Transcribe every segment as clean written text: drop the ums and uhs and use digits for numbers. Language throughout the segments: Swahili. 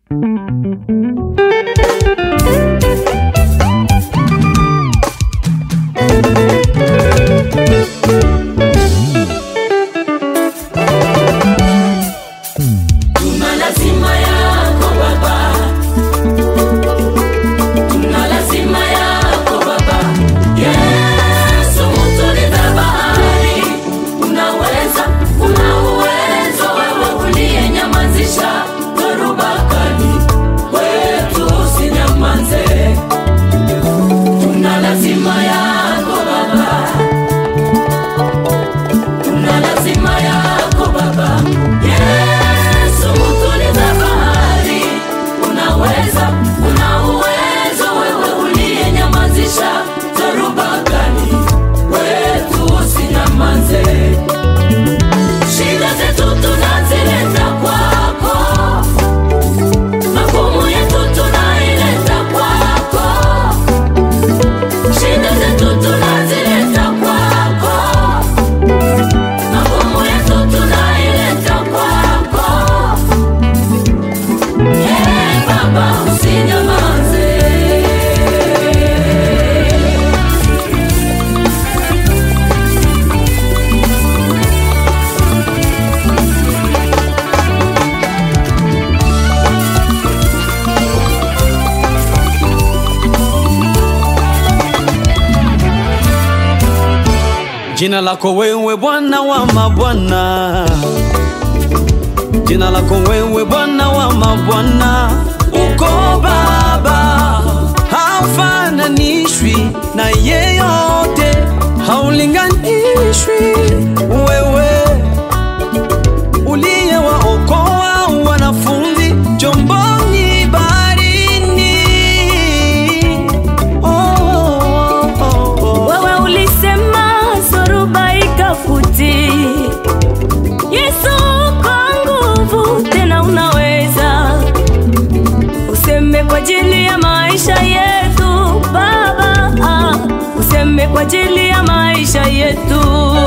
Jina lako wewe Bwana wa mabwana, jina lako wewe Bwana wa mabwana. Uko Baba, haufananishwi na yeyote, haulinganishwi. Wewe uliyewaokoa wanafunzi chomboni baharini. Wewe ulisema zoruba ikafuti. Yesu kwa nguvu tena unaweza. Useme kwa ajili ya maisha yetu Baba, useme kwa ajili ya maisha yetu.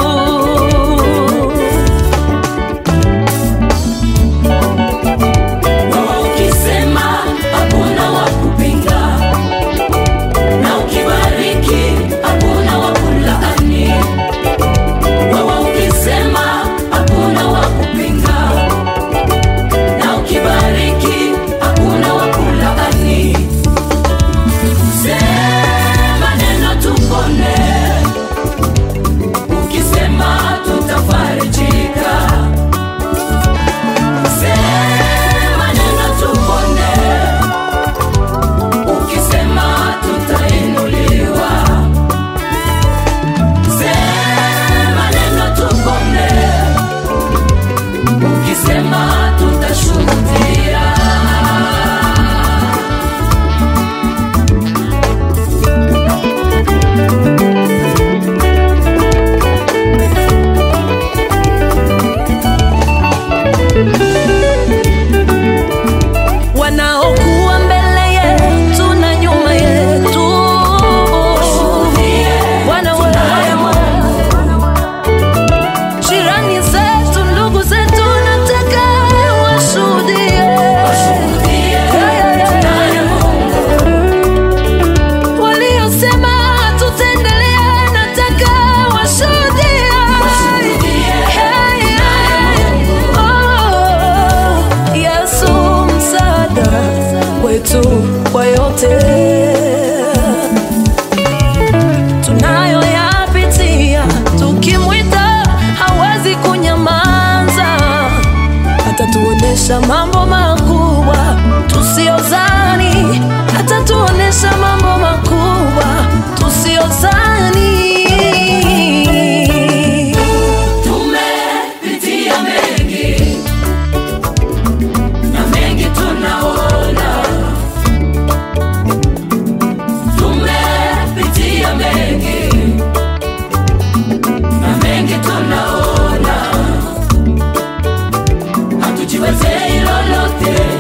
Kwa yote tunayoyapitia, tukimwita hawezi kunyamaza. Atatuonesha mambo makubwa tusiyozani, atatuonesha mambo makubwa tusiyozani. Tumepitia mengi na mengi tunaona. Tumepitia mengi na mengi tunaona. Hatujiwezei lolote.